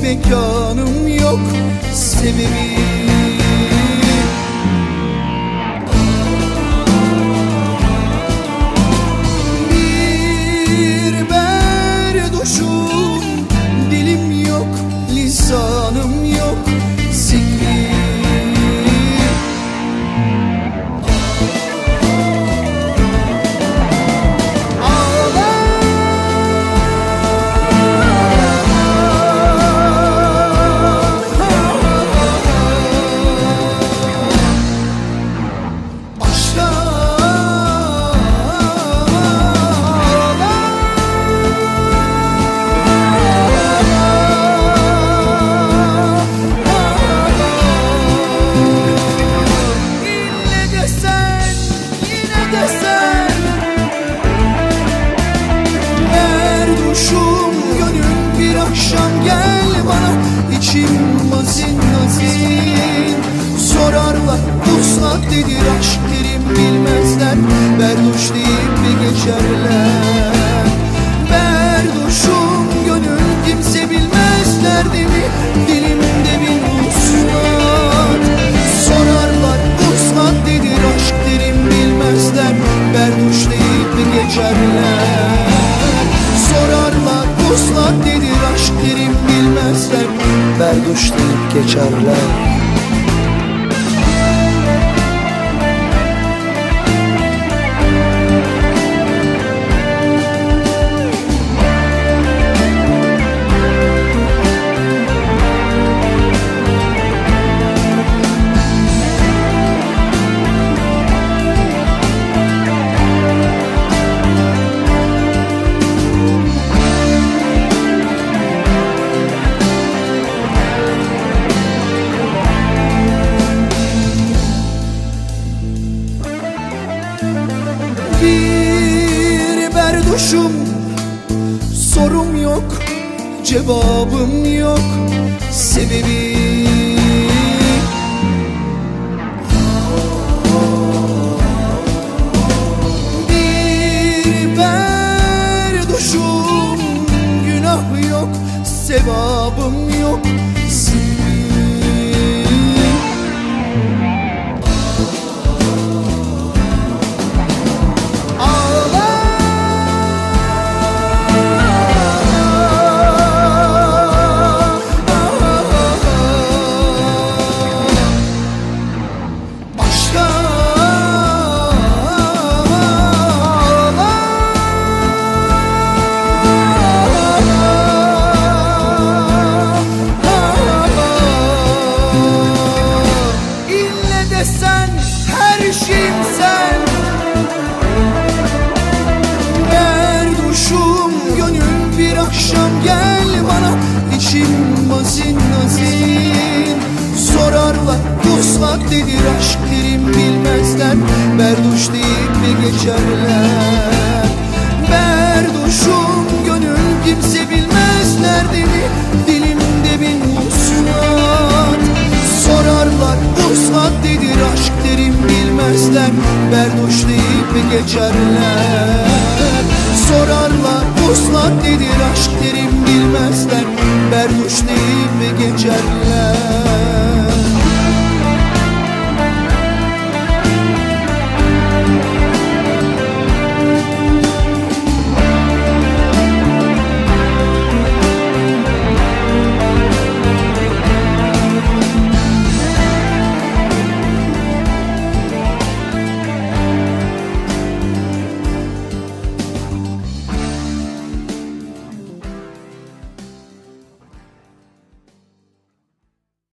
mekanım yok sebebi. Bir berduşum, dilim yok, lisanım yok zikri. Akşam gel bana, içim mazin nazin. Sorarlar vuslat nedir aşk derim, bilmezler. Berduş deyip mi geçerler? Berduşum gönül kimse bilmez derdimi, dilimde bin vuslat. Sorarlar vuslat nedir aşk derim, bilmezler. Berduş deyip mi geçerler? Sorarlar vuslat nedir aşk derim, bilmezler. Berduş deyip geçerler. Bir berduşum, sorum yok, cevabım yok sebebi. Bir berduşum, günah yok, sevabım yok sebebi. Sen her şeyim sen, berduşum gönül bir akşam gel bana, içim mazin nazin. Sorarlar vuslat nedir aşk derim, bilmezler. Berduş deyip mi geçerler? Berduşum gönül kimse bilmez derdimi, dilimde bin vuslat. Sorarlar vuslat nedir aşk derim, bilmezler. Berduş deyip mi geçerler? Sorarlar vuslat nedir aşk derim, bilmezler. Berduş deyip mi geçerler?